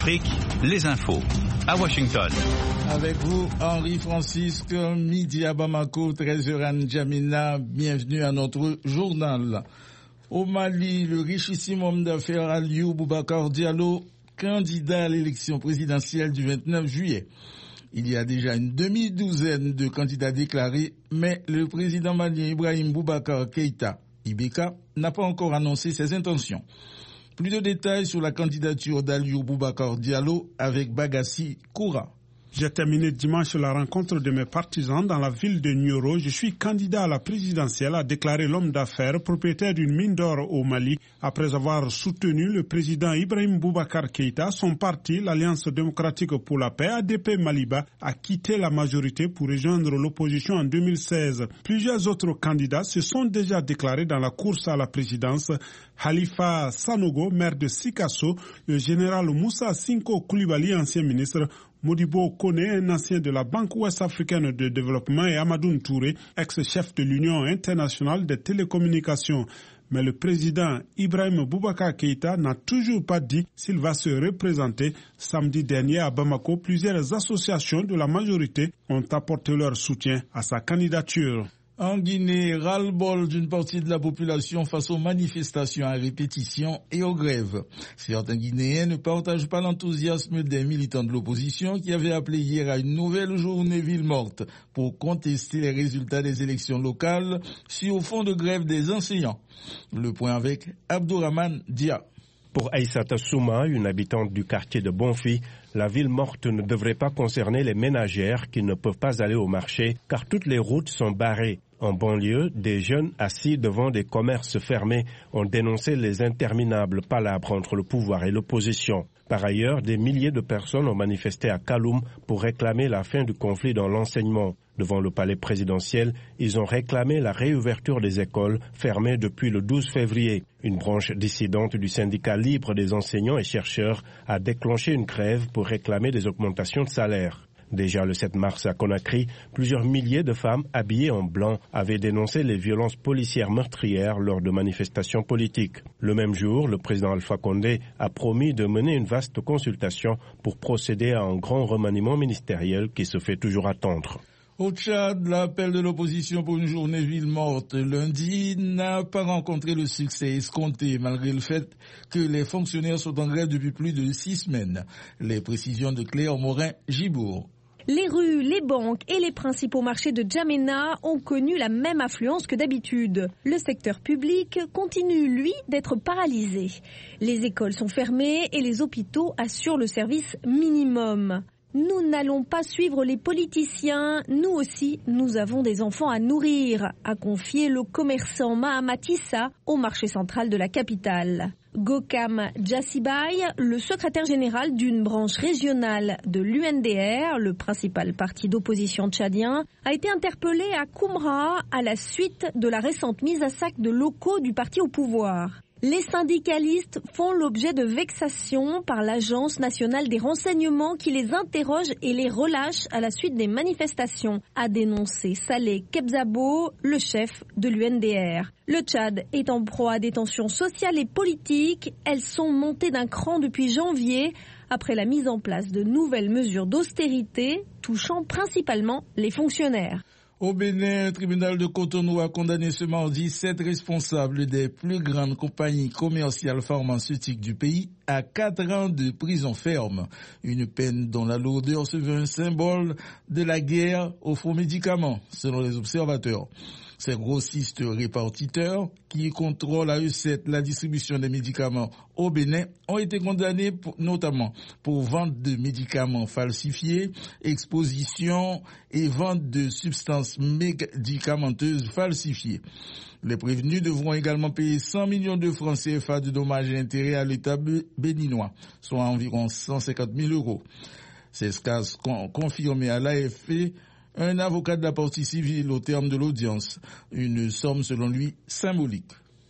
Les infos à Washington. Avec vous, Henri-Francisque, midi à Bamako, 13h à N'Djamena. Bienvenue à notre journal. Au Mali, le richissime homme d'affaires Aliou Boubacar Diallo, candidat à l'élection présidentielle du 29 juillet. Il y a déjà une demi-douzaine de candidats déclarés, mais le président malien Ibrahim Boubacar Keïta, Ibeka, n'a pas encore annoncé ses intentions. Plus de détails sur la candidature d'Aliou Boubacar Diallo avec Bagassi Koura. J'ai terminé dimanche la rencontre de mes partisans dans la ville de Nioro. Je suis candidat à la présidentielle, a déclaré l'homme d'affaires, propriétaire d'une mine d'or au Mali. Après avoir soutenu le président Ibrahim Boubacar Keïta, son parti, l'Alliance démocratique pour la paix, ADP Maliba, a quitté la majorité pour rejoindre l'opposition en 2016. Plusieurs autres candidats se sont déjà déclarés dans la course à la présidence. Khalifa Sanogo, maire de Sikasso, le général Moussa Sinko Koulibaly, ancien ministre, Modibo Kone, un ancien de la Banque ouest-africaine de développement, et Amadoune Touré, ex-chef de l'Union internationale des télécommunications. Mais le président Ibrahim Boubacar Keïta n'a toujours pas dit s'il va se représenter. Samedi dernier à Bamako, plusieurs associations de la majorité ont apporté leur soutien à sa candidature. En Guinée, ras-le-bol d'une partie de la population face aux manifestations à répétition et aux grèves. Certains Guinéens ne partagent pas l'enthousiasme des militants de l'opposition qui avaient appelé hier à une nouvelle journée ville morte pour contester les résultats des élections locales sur fond de grève des enseignants. Le point avec Abdourahmane Dia. Pour Aïssata Souma, une habitante du quartier de Bonfi, la ville morte ne devrait pas concerner les ménagères qui ne peuvent pas aller au marché car toutes les routes sont barrées. En banlieue, des jeunes assis devant des commerces fermés ont dénoncé les interminables palabres entre le pouvoir et l'opposition. Par ailleurs, des milliers de personnes ont manifesté à Kaloum pour réclamer la fin du conflit dans l'enseignement. Devant le palais présidentiel, ils ont réclamé la réouverture des écoles fermées depuis le 12 février. Une branche dissidente du syndicat libre des enseignants et chercheurs a déclenché une grève pour réclamer des augmentations de salaire. Déjà le 7 mars à Conakry, plusieurs milliers de femmes habillées en blanc avaient dénoncé les violences policières meurtrières lors de manifestations politiques. Le même jour, le président Alpha Condé a promis de mener une vaste consultation pour procéder à un grand remaniement ministériel qui se fait toujours attendre. Au Tchad, l'appel de l'opposition pour une journée ville morte lundi n'a pas rencontré le succès escompté malgré le fait que les fonctionnaires sont en grève depuis plus de 6 semaines. Les précisions de Claire Morin-Gibourg. Les rues, les banques et les principaux marchés de N'Djamena ont connu la même affluence que d'habitude. Le secteur public continue, lui, d'être paralysé. Les écoles sont fermées et les hôpitaux assurent le service minimum. Nous n'allons pas suivre les politiciens, nous aussi, nous avons des enfants à nourrir, a confié le commerçant Mahamatissa au marché central de la capitale. Gokam Djassibay, le secrétaire général d'une branche régionale de l'UNDR, le principal parti d'opposition tchadien, a été interpellé à Koumra à la suite de la récente mise à sac de locaux du parti au pouvoir. Les syndicalistes font l'objet de vexations par l'Agence nationale des renseignements qui les interroge et les relâche à la suite des manifestations, a dénoncé Saleh Kebzabo, le chef de l'UNDR. Le Tchad est en proie à des tensions sociales et politiques. Elles sont montées d'un cran depuis janvier après la mise en place de nouvelles mesures d'austérité touchant principalement les fonctionnaires. Au Bénin, un tribunal de Cotonou a condamné ce mardi 7 responsables des plus grandes compagnies commerciales pharmaceutiques du pays à 4 ans de prison ferme. Une peine dont la lourdeur se veut un symbole de la guerre aux faux médicaments, selon les observateurs. Ces grossistes répartiteurs qui contrôlent à eux 7 la distribution des médicaments au Bénin ont été condamnés notamment pour vente de médicaments falsifiés, exposition et vente de substances médicamenteuses falsifiées. Les prévenus devront également payer 100 millions de francs CFA de dommages et intérêts à l'État béninois, soit environ 150 000 euros. C'est ce qu'a confirmé à l'AFP un avocat de la partie civile au terme de l'audience. Une somme selon lui symbolique.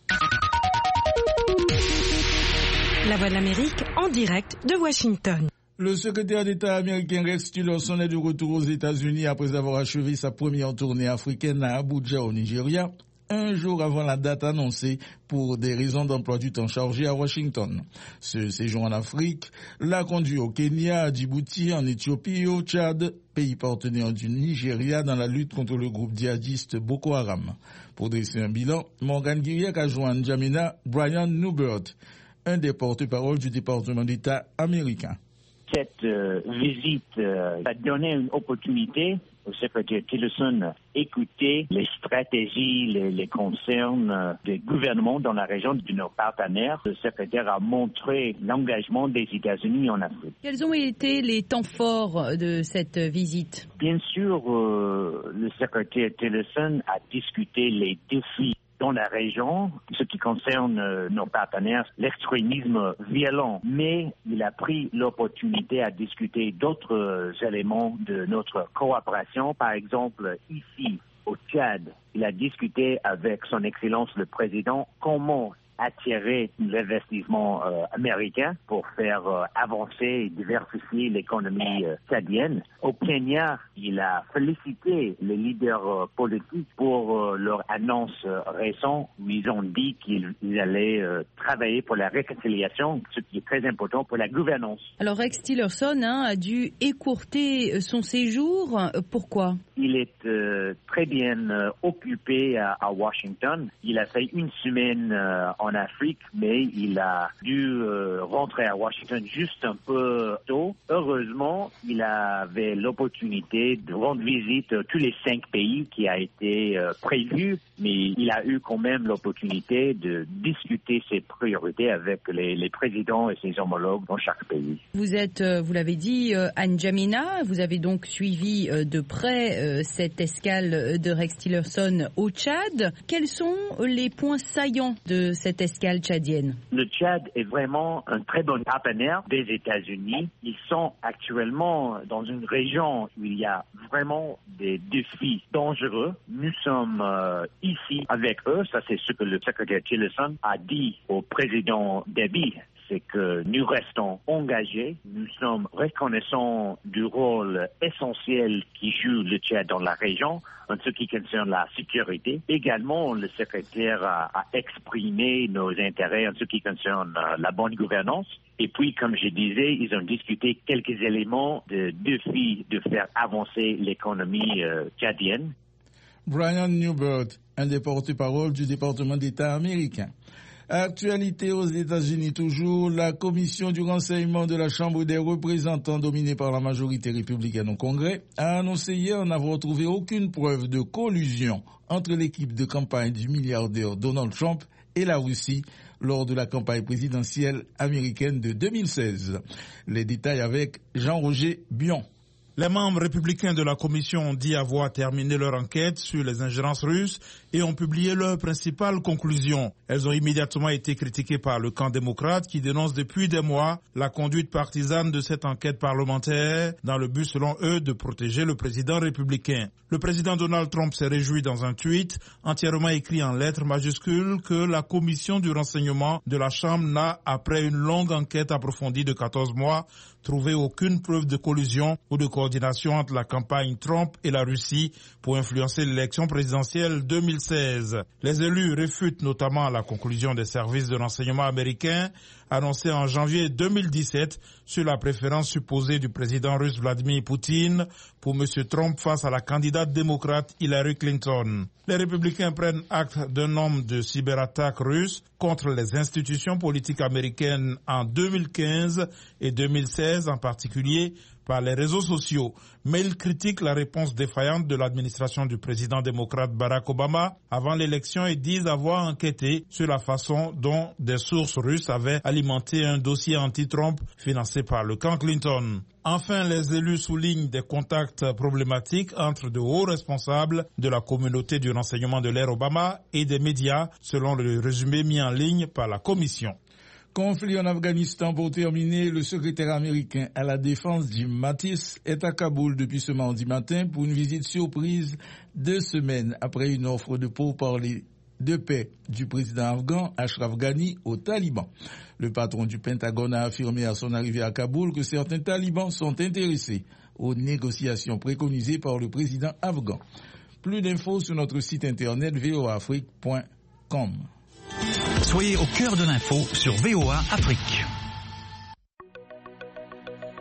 La Voix de l'Amérique en direct de Washington. Le secrétaire d'État américain Rex Tillerson est de retour aux États-Unis après avoir achevé sa première tournée africaine à Abuja au Nigeria. un jour avant la date annoncée pour des raisons d'emploi du temps chargé à Washington. Ce séjour en Afrique l'a conduit au Kenya, à Djibouti, en Éthiopie et au Tchad, pays partenaire du Nigeria dans la lutte contre le groupe djihadiste Boko Haram. Pour dresser un bilan, Morgan Guiriac a joint N'Djamena Brian Newbert, un des porte-parole du département d'État américain. Cette visite a donné une opportunité au secrétaire Tillerson d'écouter les stratégies, les concerns des gouvernements dans la région de nos partenaires. Le secrétaire a montré l'engagement des États-Unis en Afrique. Quels ont été les temps forts de cette visite? Bien sûr, le secrétaire Tillerson a discuté les défis dans la région, ce qui concerne nos partenaires, l'extrémisme violent. Mais il a pris l'opportunité à discuter d'autres éléments de notre coopération. Par exemple, ici, au Tchad, il a discuté avec son Excellence le Président comment attirer l'investissement américain pour faire avancer et diversifier l'économie tchadienne. Au Kenya, il a félicité les leaders politiques pour leur annonce récente où ils ont dit qu'ils allaient travailler pour la réconciliation, ce qui est très important pour la gouvernance. Alors Rex Tillerson a dû écourter son séjour. Pourquoi? Il est très bien occupé à Washington. Il a fait une semaine en Afrique, mais il a dû rentrer à Washington juste un peu tôt. Heureusement, il avait l'opportunité de rendre visite à tous les 5 pays qui a été prévu, mais il a eu quand même l'opportunité de discuter ses priorités avec les présidents et ses homologues dans chaque pays. Vous êtes, vous l'avez dit, à N'Djamena. Vous avez donc suivi de près cette escale de Rex Tillerson au Tchad. Quels sont les points saillants de cette escale tchadienne? Le Tchad est vraiment un très bon partenaire des États-Unis. Ils sont actuellement dans une région où il y a vraiment des défis dangereux. Nous sommes ici avec eux. Ça, c'est ce que le secrétaire Tillerson a dit au président Déby. C'est que nous restons engagés, nous sommes reconnaissants du rôle essentiel qui joue le Tchad dans la région en ce qui concerne la sécurité. Également, le secrétaire a exprimé nos intérêts en ce qui concerne la bonne gouvernance. Et puis, comme je disais, ils ont discuté quelques éléments de défis de faire avancer l'économie tchadienne. Brian Newbert, un des porte-parole du département d'État américain. Actualité aux États-Unis toujours, la commission du renseignement de la Chambre des représentants dominée par la majorité républicaine au Congrès a annoncé hier n'avoir trouvé aucune preuve de collusion entre l'équipe de campagne du milliardaire Donald Trump et la Russie lors de la campagne présidentielle américaine de 2016. Les détails avec Jean-Roger Bion. Les membres républicains de la commission ont dit avoir terminé leur enquête sur les ingérences russes et ont publié leurs principales conclusions. Elles ont immédiatement été critiquées par le camp démocrate qui dénonce depuis des mois la conduite partisane de cette enquête parlementaire dans le but, selon eux, de protéger le président républicain. Le président Donald Trump s'est réjoui dans un tweet entièrement écrit en lettres majuscules que la commission du renseignement de la Chambre n'a, après une longue enquête approfondie de 14 mois, trouvé aucune preuve de collusion ou de coordination entre la campagne Trump et la Russie pour influencer l'élection présidentielle 2016. Les élus réfutent notamment la conclusion des services de renseignement américains annoncée en janvier 2017 sur la préférence supposée du président russe Vladimir Poutine pour M. Trump face à la candidate démocrate Hillary Clinton. Les républicains prennent acte d'un nombre de cyberattaques russes contre les institutions politiques américaines en 2015 et 2016 en particulier par les réseaux sociaux, mais ils critiquent la réponse défaillante de l'administration du président démocrate Barack Obama avant l'élection et disent avoir enquêté sur la façon dont des sources russes avaient alimenté un dossier anti-Trump financé par le camp Clinton. Enfin, les élus soulignent des contacts problématiques entre de hauts responsables de la communauté du renseignement de l'ère Obama et des médias, selon le résumé mis en ligne par la commission. Conflit en Afghanistan pour terminer, le secrétaire américain à la défense Jim Mattis est à Kaboul depuis ce mardi matin pour une visite surprise 2 semaines après une offre de pourparlers de paix du président afghan Ashraf Ghani aux talibans. Le patron du Pentagone a affirmé à son arrivée à Kaboul que certains talibans sont intéressés aux négociations préconisées par le président afghan. Plus d'infos sur notre site internet voaafrique.com. Soyez au cœur de l'info sur VOA Afrique.